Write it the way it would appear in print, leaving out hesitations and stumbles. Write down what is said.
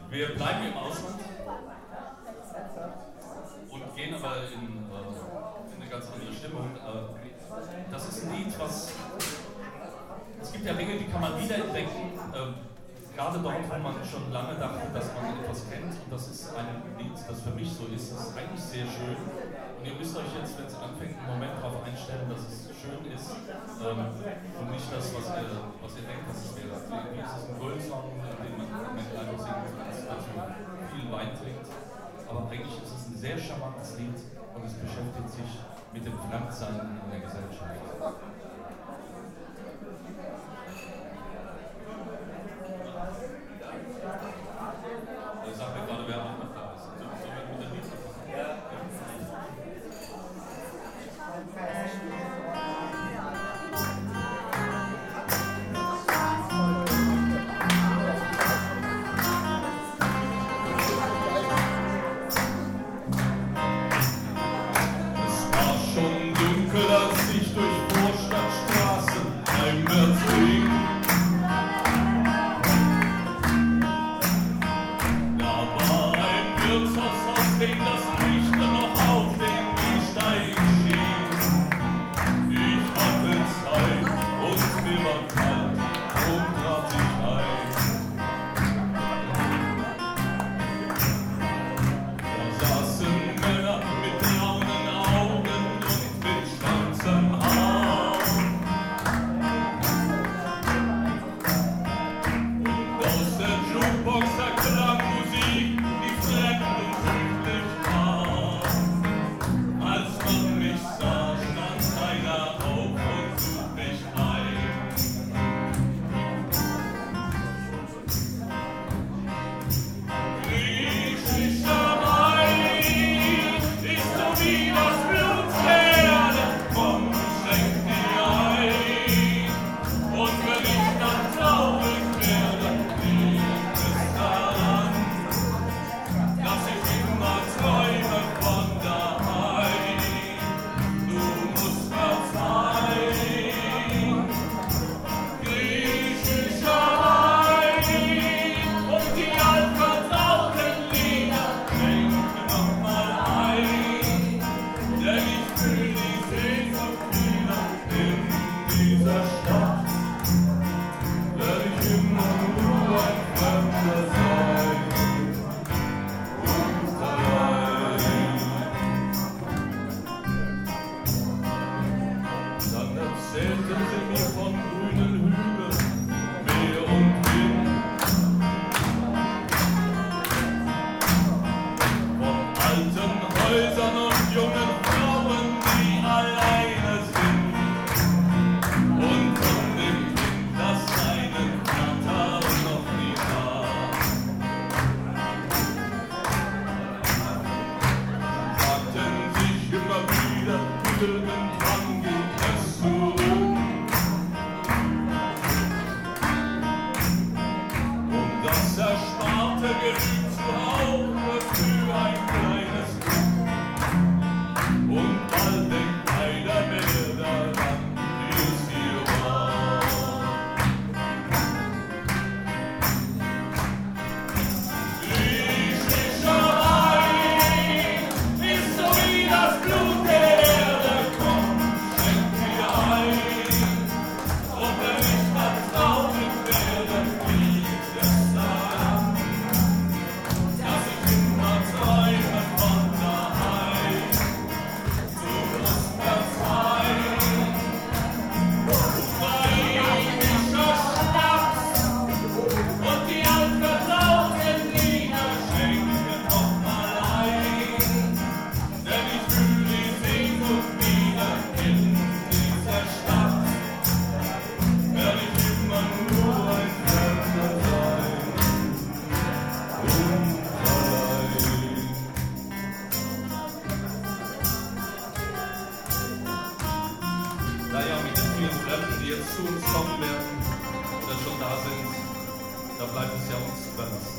Wir bleiben im Ausland und gehen aber in eine ganz andere Stimmung. Das ist ein Lied, es gibt ja Dinge, die kann man wiederentdecken, gerade dort, wo man schon lange dachte, dass man etwas kennt. Und das ist ein Lied, das für mich so ist. Das ist eigentlich sehr schön. Und ihr müsst euch jetzt, wenn es anfängt, einen Moment darauf einstellen, dass es schön ist und nicht das, was ihr denkt, dass es wäre. Wie ist es ein Gröllsong, den man im Moment einfach singt, dass man viel Wein trinkt. Aber eigentlich ist es ein sehr charmantes Lied und es beschäftigt sich mit dem Fremdsein in der Gesellschaft. Ich sage mir gerade, wer auch noch da ist. So mit dem Lied anfangen. Ja. Es war schon dunkel, als ich durch Vorstadtstraßen heimwärts ging. Aus dem das Licht noch auf den Gehsteigen schien. Ich hatte Zeit und mir war kalt, drum trat ich ein. Da saßen Männer mit braunen Augen und mit schwarzem Haar. Und aus der Jukebox erklang Musik, die fremd und zu uns kommen werden oder schon da sind, da bleibt es ja uns überlassen.